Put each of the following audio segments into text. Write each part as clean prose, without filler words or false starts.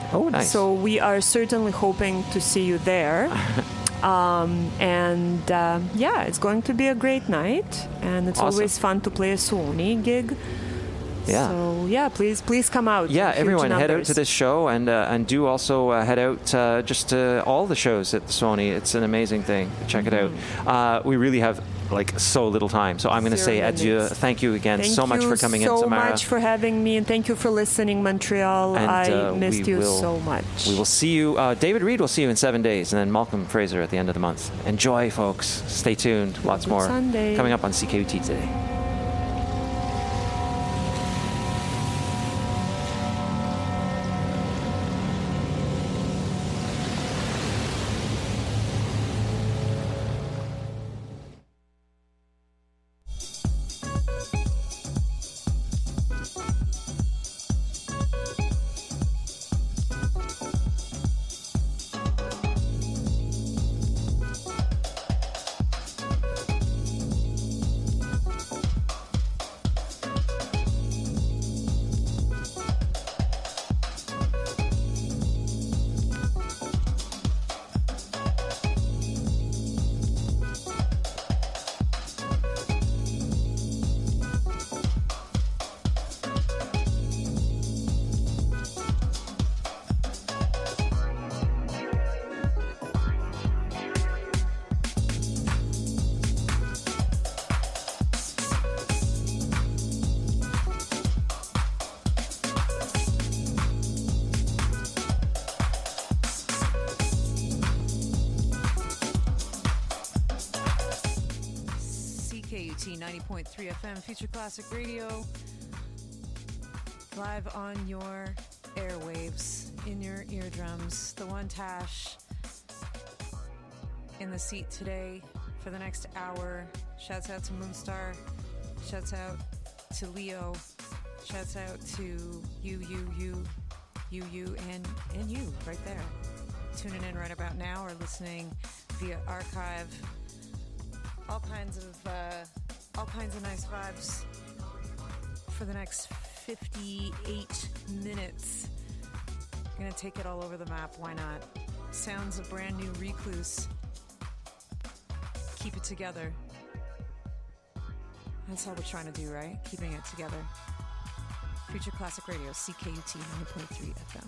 Oh, nice. So we are certainly hoping to see you there. It's going to be a great night, and it's Awesome. always fun to play a Suoni gig. Yeah. So please come out. Yeah, Huge everyone head out numbers. to this show, and do also head out just to all the shows at the Suoni. It's an amazing thing. Check it out. We really have so little time, so I'm going to say adieu. Thank you again so much for coming in, Samara. Thank you so much for having me, and thank you for listening, Montreal. And, I missed you so much. We will see you. David Reed will see you in 7 days, and then Malcolm Fraser at the end of the month. Enjoy, folks. Stay tuned. Lots more Sunday. coming up on CKUT today. CKUT 90.3 FM, Future Classic Radio, live on your airwaves, in your eardrums. The one Tash in the seat today for the next hour. Shouts out to Moonstar. Shouts out to Leo. Shouts out to you, and you right there. Tuning in right about now or listening via archive. All kinds of nice vibes for the next 58 minutes. I'm gonna take it all over the map. Why not? Sounds of brand new Recluse. Keep it together. That's all we're trying to do, right? Keeping it together. Future Classic Radio, CKUT 90.3 FM.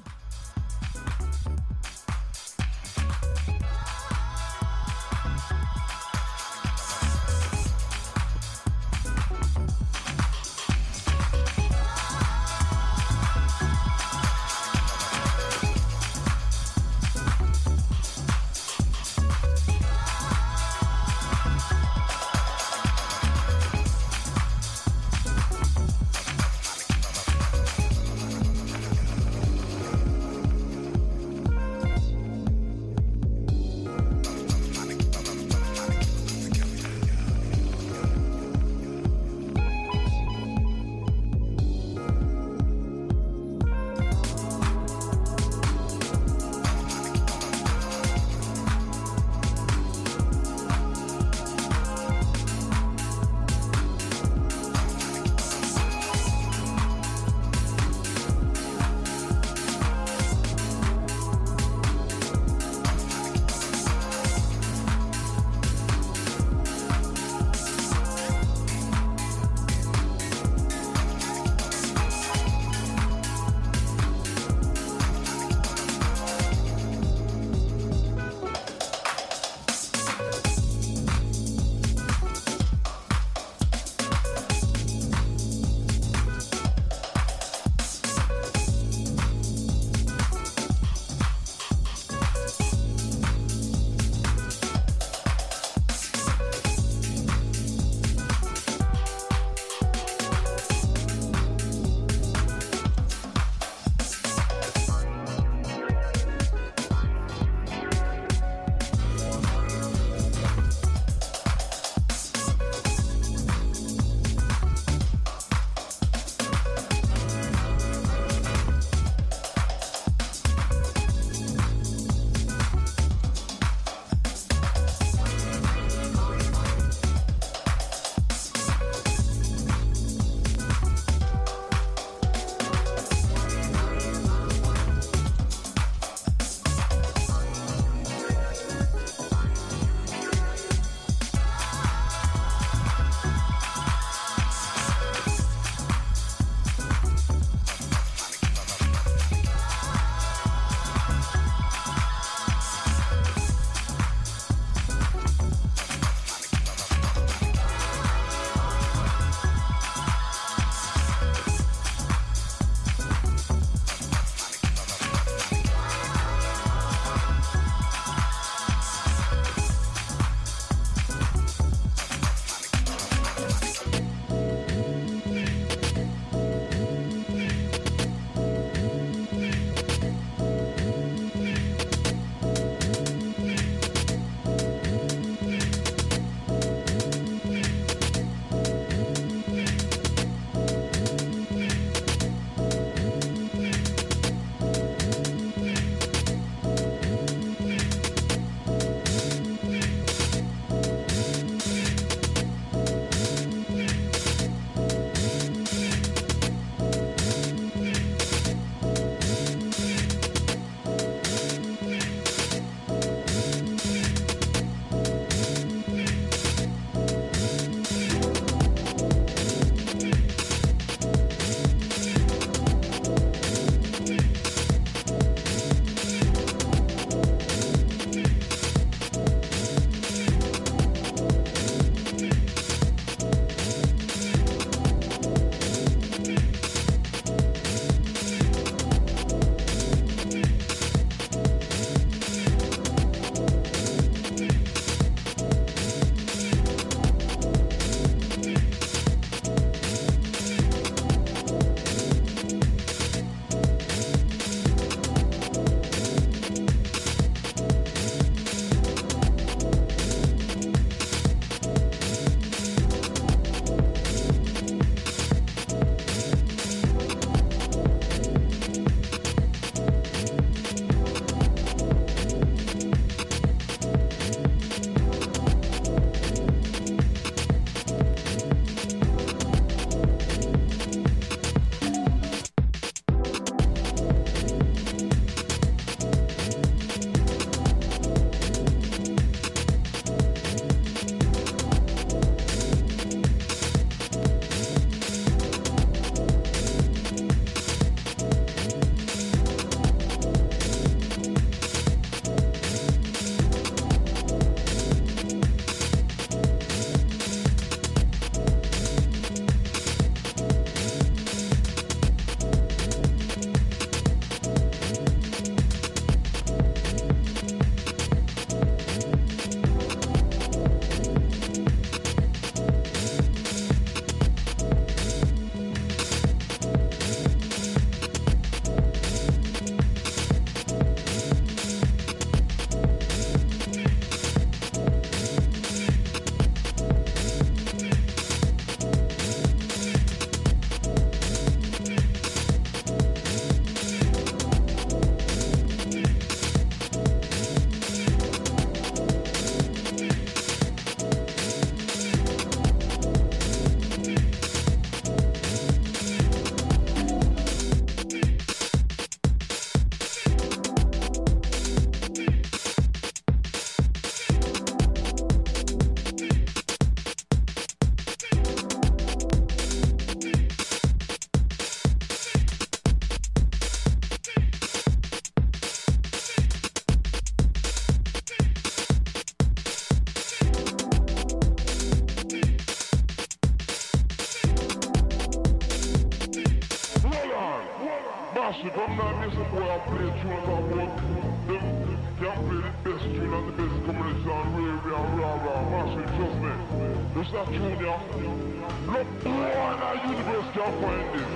come now, me some boy I play tunes and work. Them can't play the best tune and the best combination and rave and rah-rah. Massive, trust me. This is that tune, yeah. Look, boy, now universe can't find this.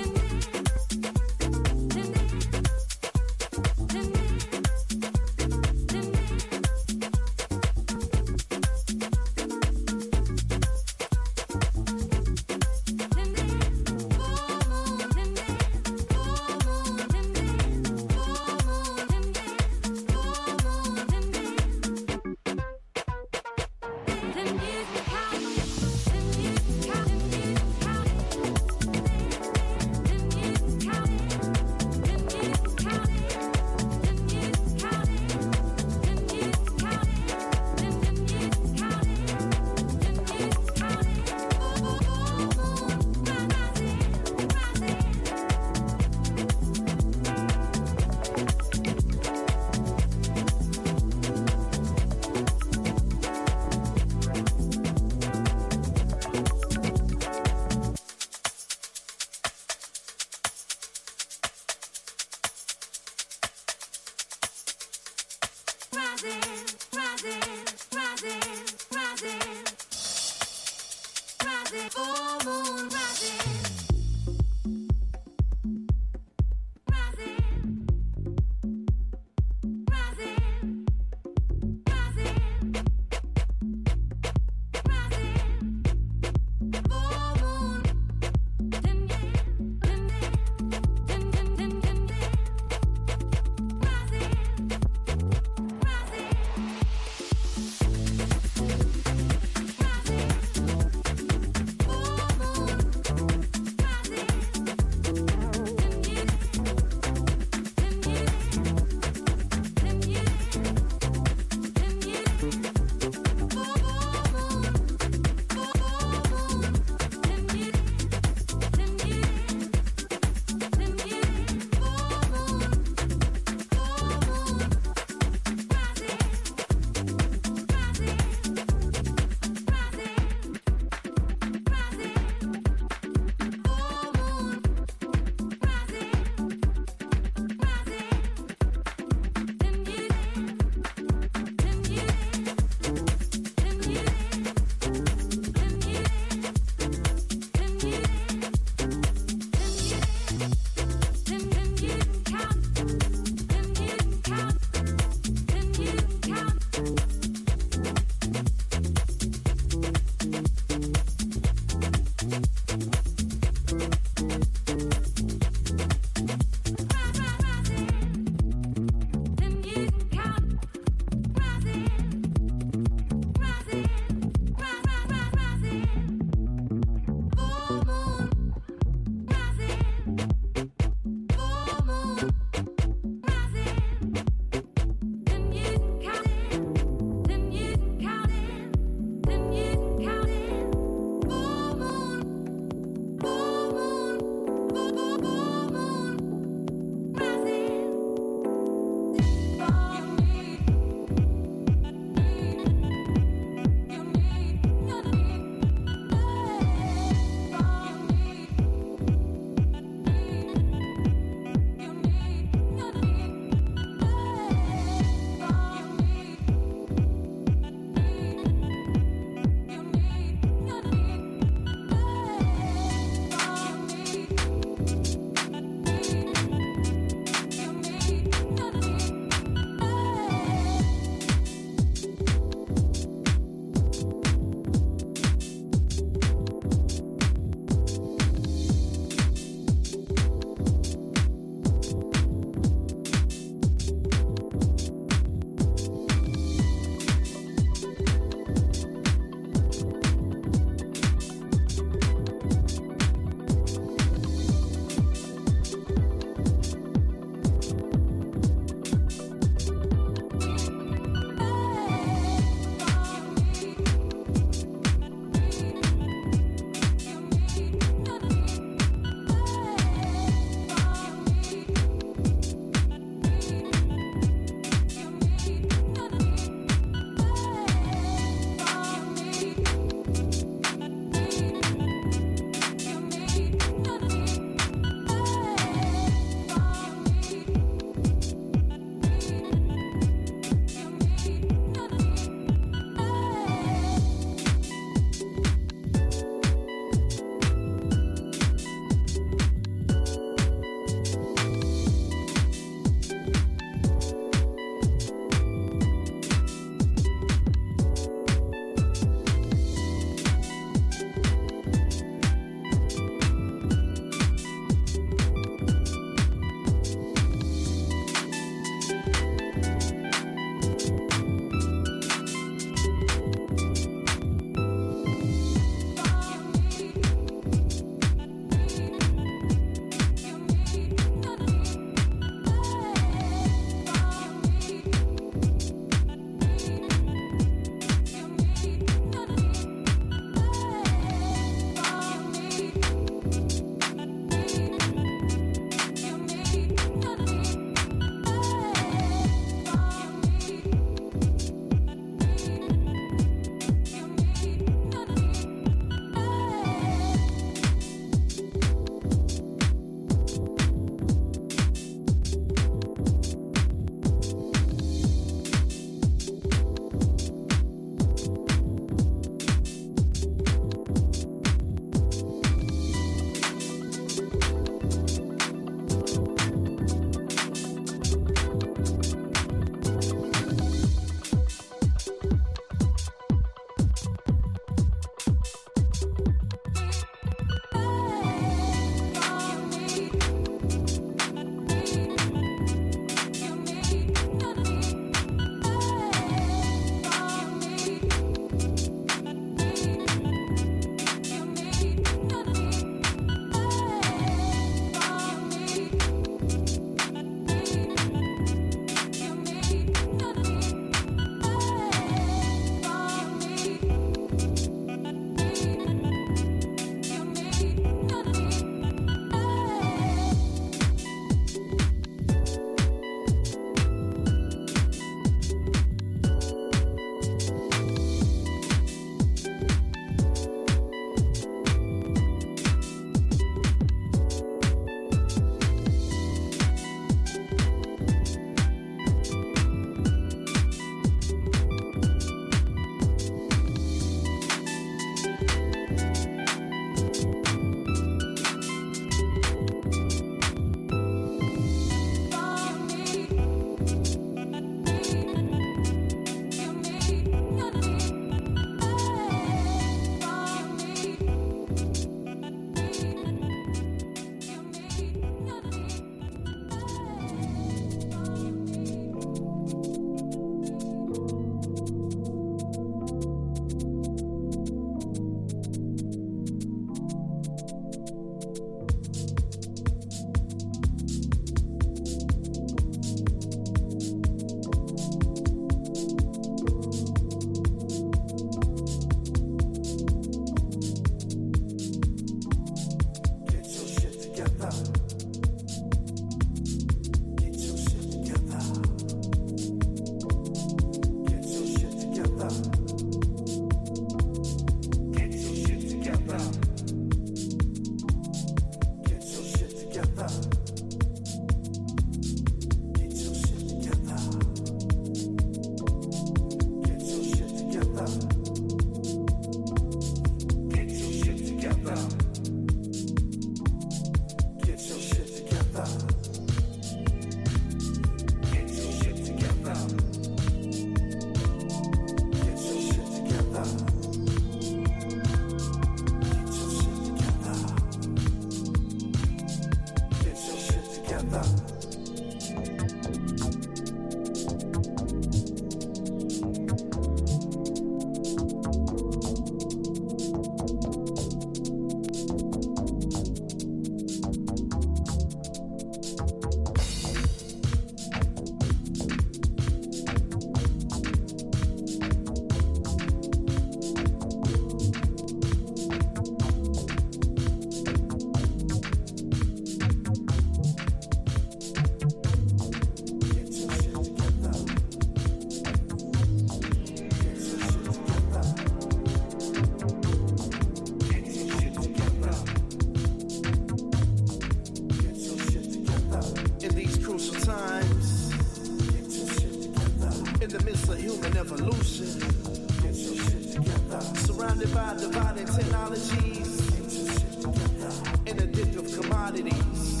Surrounded by dividing technologies and addictive commodities.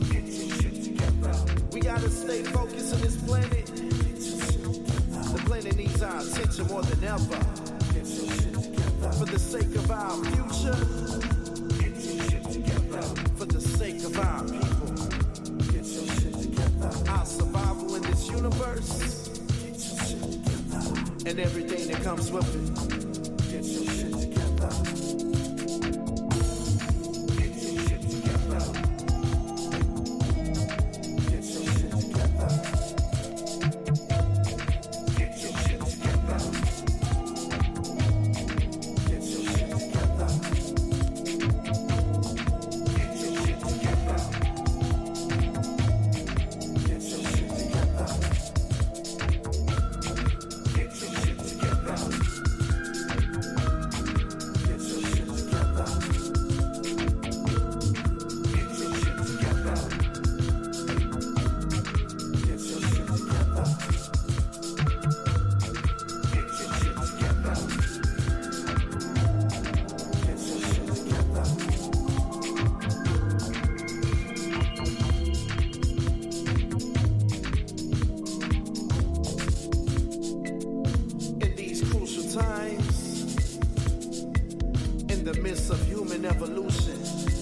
We gotta stay focused on this planet. The planet needs our attention more than ever. For the sake of our future, for the sake of our people, our survival in this universe, and everything that comes with it. Get your shit together. Get your shit together. Get your shit together. Get your shit together. Get your shit together. Get your shit together. Get your shit together. Get your shit together. Get your shit together. Get your shit together. Get your shit together. Get your shit together. Get your shit together. In these crucial times, in the midst of human evolution,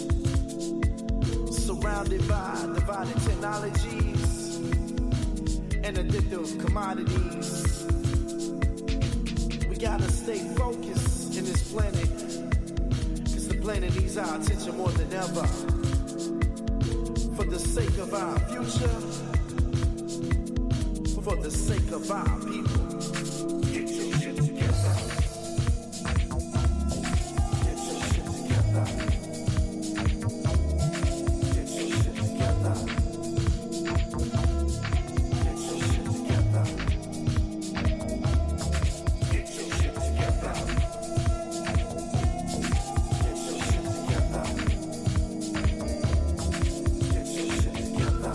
surrounded by divided technologies and addictive commodities, we gotta stay focused in this planet, cause the planet needs our attention more than ever. For the sake of our future, for the sake of our people. Get your shit together. Get your shit together. Get your shit together. Get your shit together. Get your shit together. Get your shit together. Get your shit together.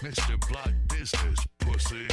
Mr. Black Business, pussy.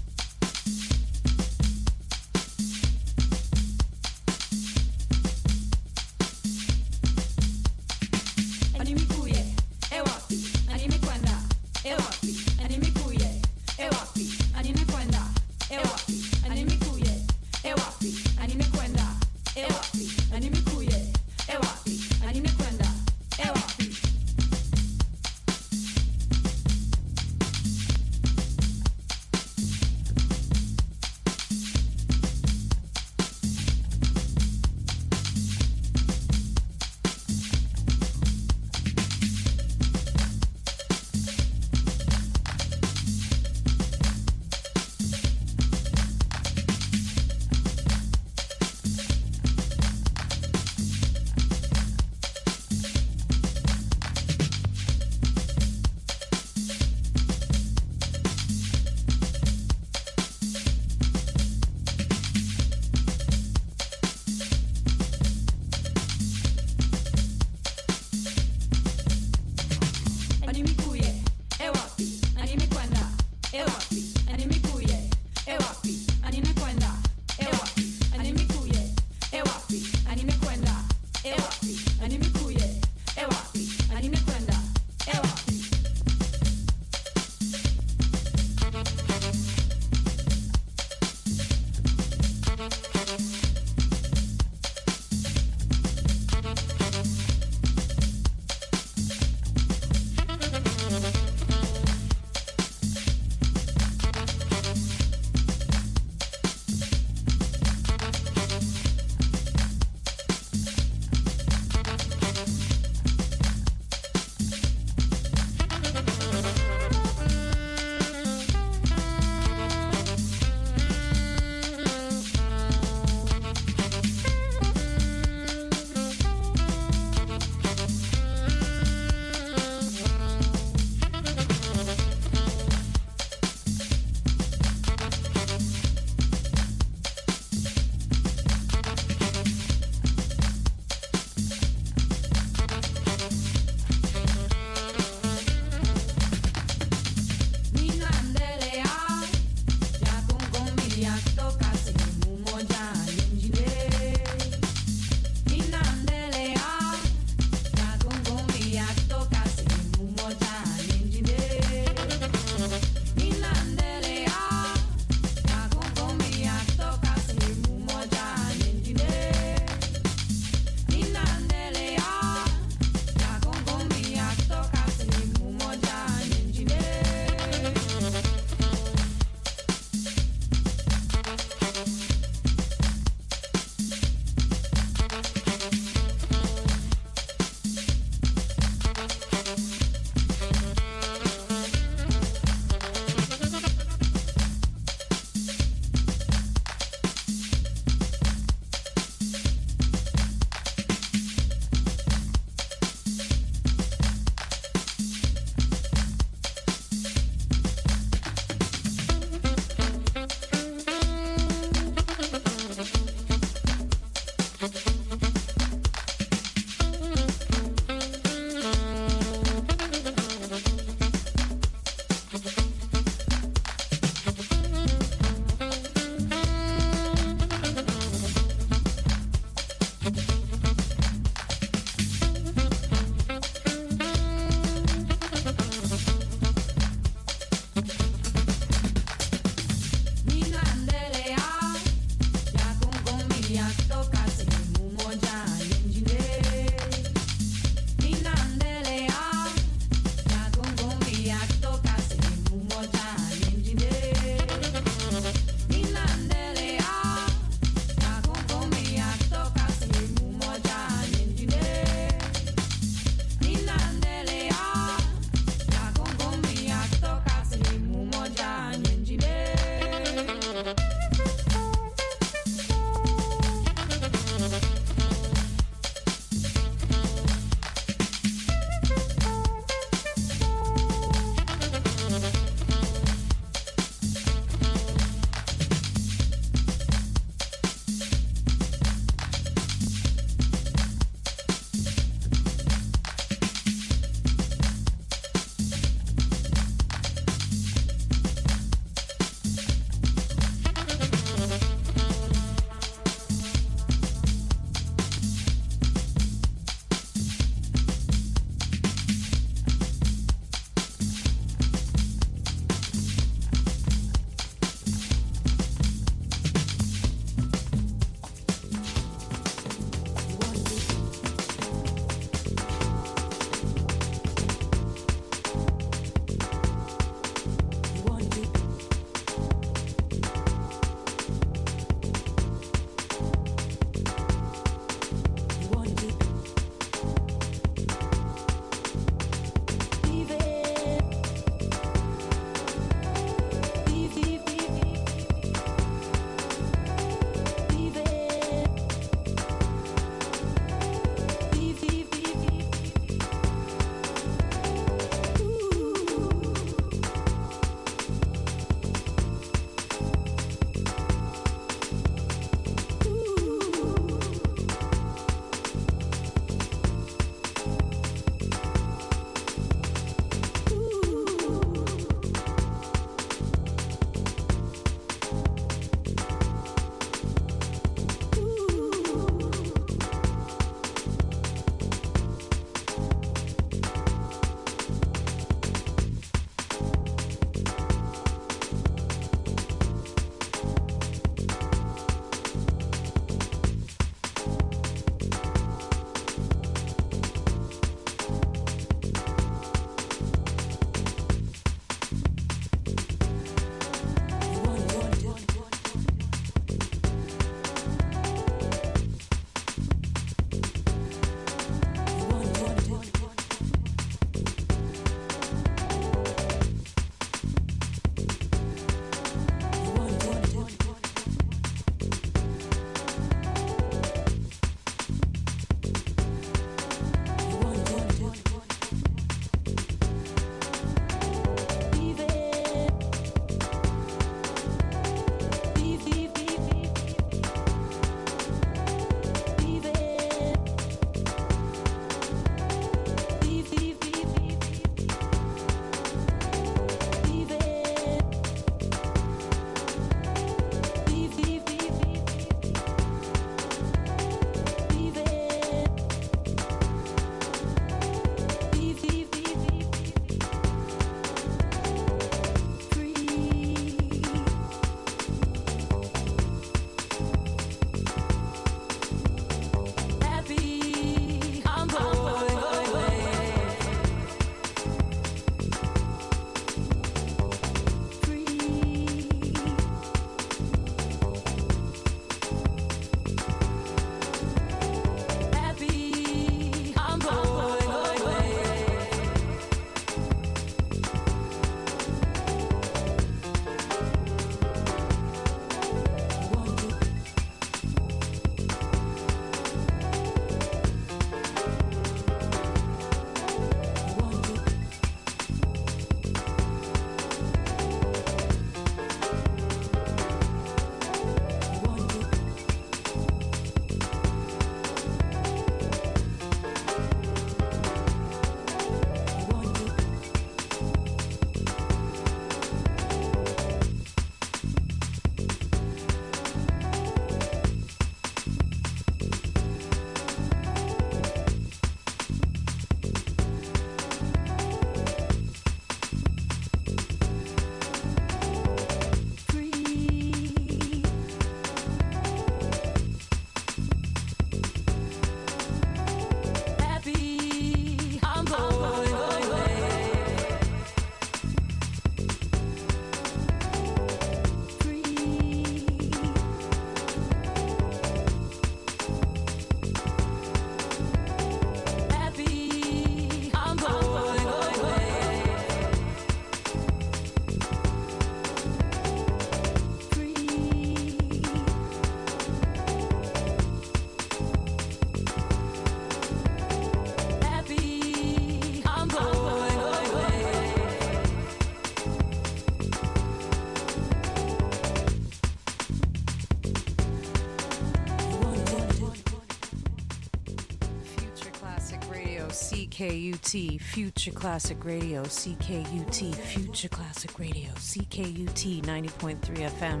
CKUT Future Classic Radio, CKUT Future Classic Radio, CKUT 90.3 FM,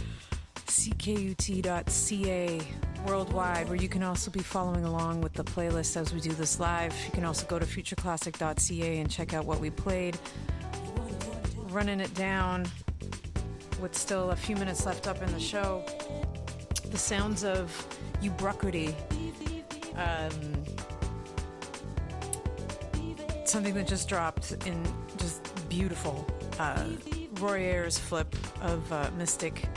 CKUT.ca worldwide, where you can also be following along with the playlist as we do this live. You can also go to futureclassic.ca and check out what we played. Running it down with still a few minutes left up in the show. The sounds of Ubiquity. Something that just dropped in just beautiful. Roy Ayers' flip of Mystic.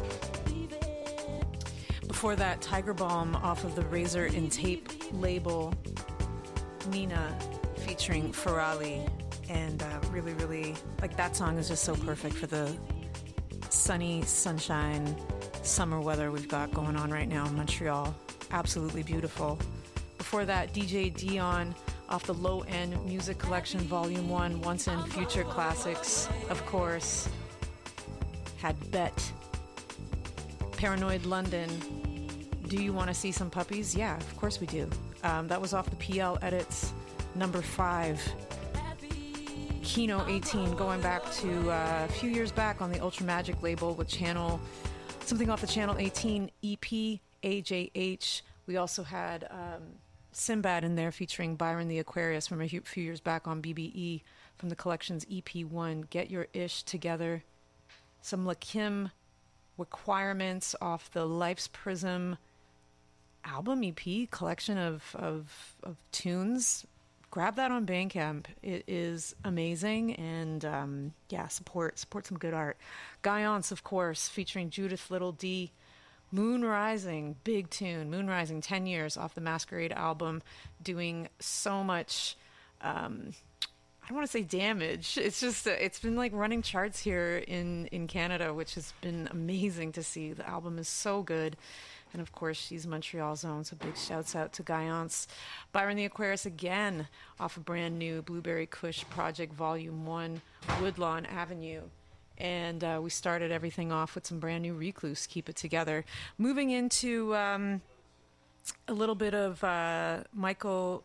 Before that, Tiger Balm off of the Razor and Tape label. Nina featuring Ferrali. And really, really, like, that song is just so perfect for the sunny, sunshine, summer weather we've got going on right now in Montreal. Absolutely beautiful. Before that, DJ Dion off the Low End Music Collection Volume 1, Once in Future Classics, of course. Had Bet. Paranoid London. Do You Want to See Some Puppies? Yeah, of course we do. That was off the PL Edits, number 5. Kino 18, going back to a few years back on the Ultra Magic label with something off the Channel 18 EP, AJH. We also had Sinbad in there featuring Byron the Aquarius from a few years back on BBE from the collection's EP1, Get Your Ish Together. Some Lakim Requirements off the Life's Prism album EP collection of tunes. Grab that on Bandcamp. It is amazing, and support some good art. Guyance, of course, featuring Judith Little D. Moon Rising, big tune. Moon Rising, 10 years off the Masquerade album, doing so much. I don't want to say damage. It's just it's been like running charts here in Canada, which has been amazing to see. The album is so good. And of course, she's Montreal's own, so big shouts out to Guyance. Byron the Aquarius again, off a brand new Blueberry Kush Project Volume 1, Woodlawn Avenue. And we started everything off with some brand new Recluse, Keep It Together. Moving into a little bit of Michael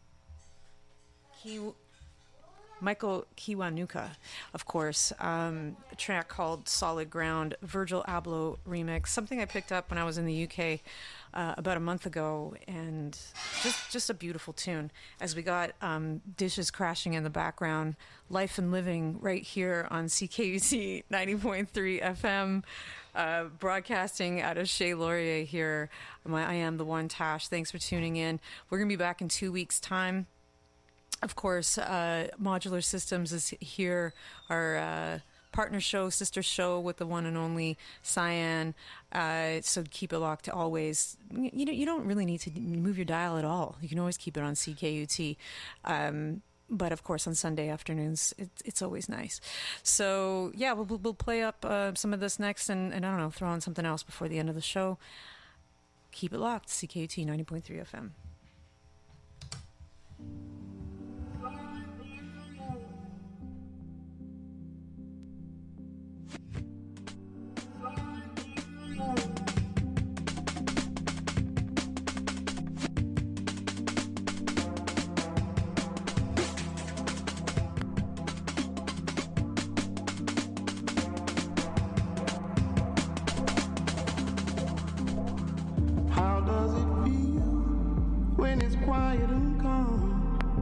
Kiwanuka, of course, a track called Solid Ground, Virgil Abloh remix, something I picked up when I was in the UK about a month ago, and just a beautiful tune. As we got dishes crashing in the background, Life and Living right here on CKUT 90.3 FM, broadcasting out of Chez Laurier here. I am the one, Tash. Thanks for tuning in. We're going to be back in 2 weeks' time. Of course, Modular Systems is here, our partner show, sister show with the one and only Cyan. So keep it locked always. You don't really need to move your dial at all. You can always keep it on CKUT. But of course, on Sunday afternoons, it's always nice. So yeah, we'll play up some of this next, and I don't know, throw on something else before the end of the show. Keep it locked, CKUT 90.3 FM. How does it feel when it's quiet and calm?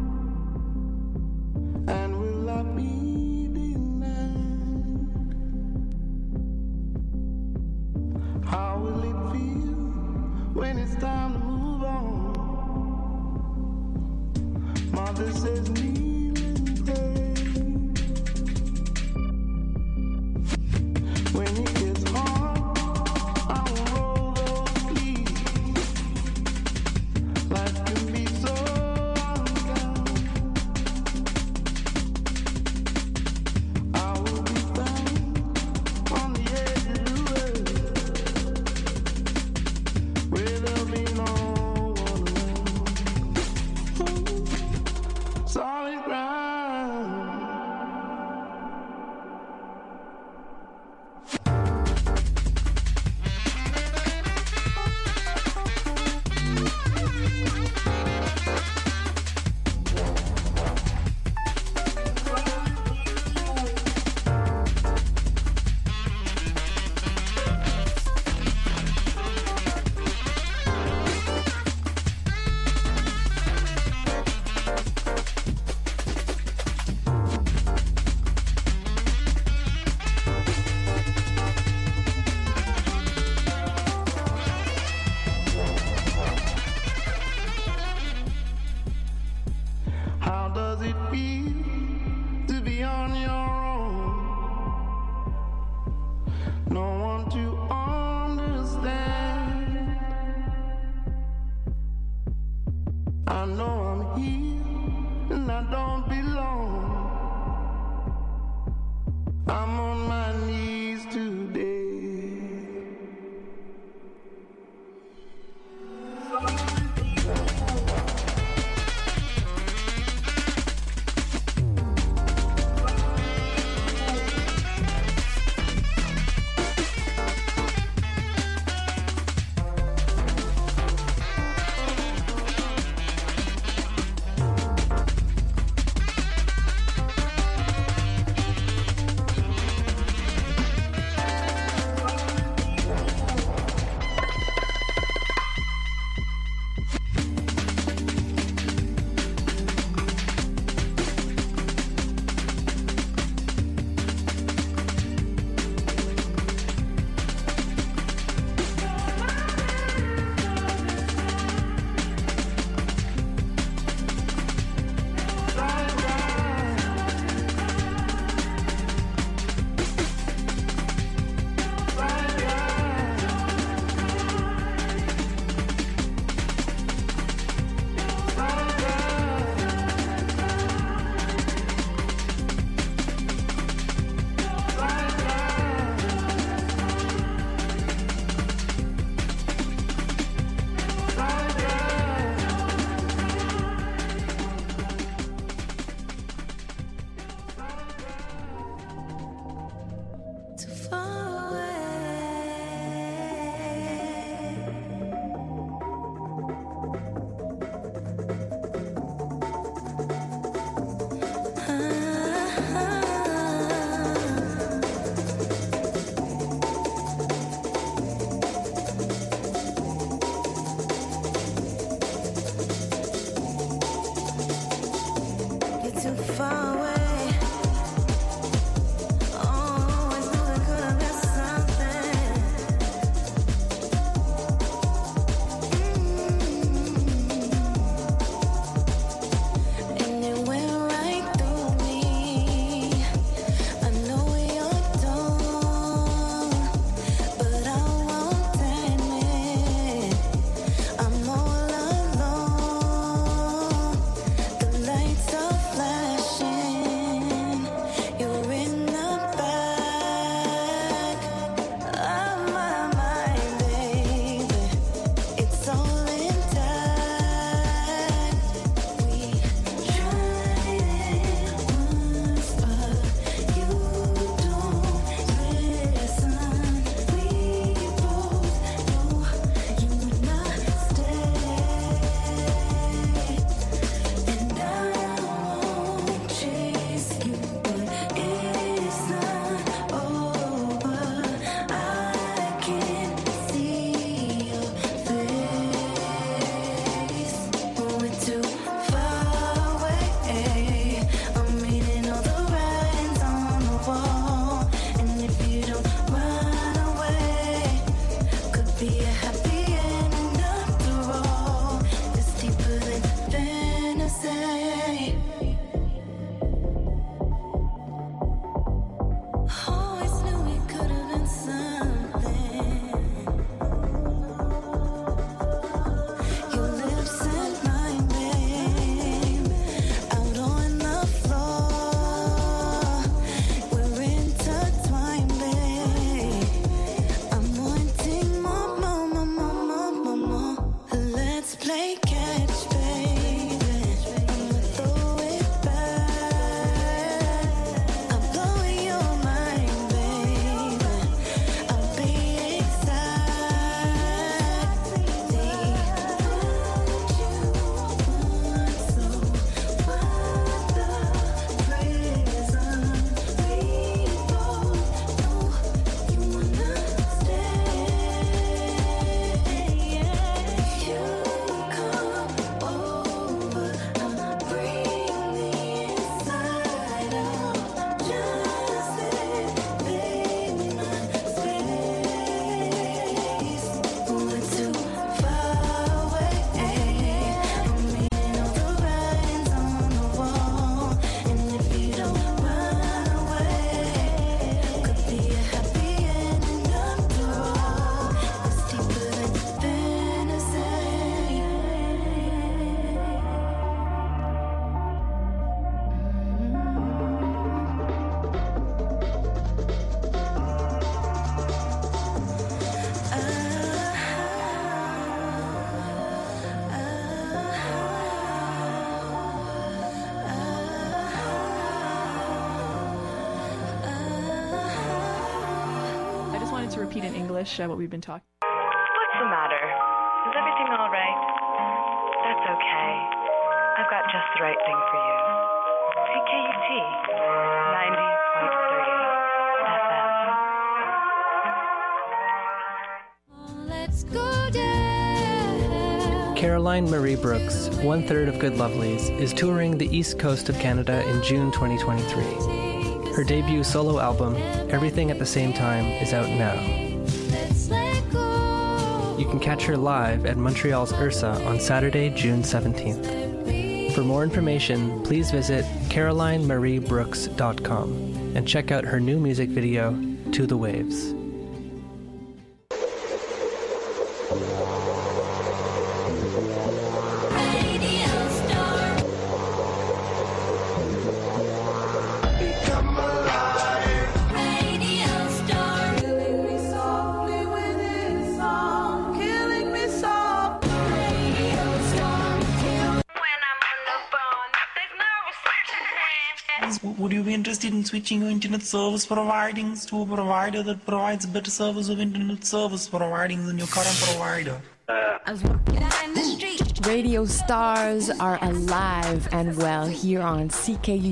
To repeat in English what we've been talking. What's the matter? Is everything all right? That's okay. I've got just the right thing for you. CKUT 90.3 FM. Let's go down. Caroline Marie Brooks, one-third of Good Lovelies, is touring the east coast of Canada in June 2023. Her debut solo album, Everything at the Same Time, is out now. You can catch her live at Montreal's Ursa on Saturday, June 17th. For more information, please visit CarolineMarieBrooks.com and check out her new music video, To the Waves. Would you be interested in switching your internet service providings to a provider that provides a better service of internet service providings than your current provider? Radio stars are alive and well here on CKU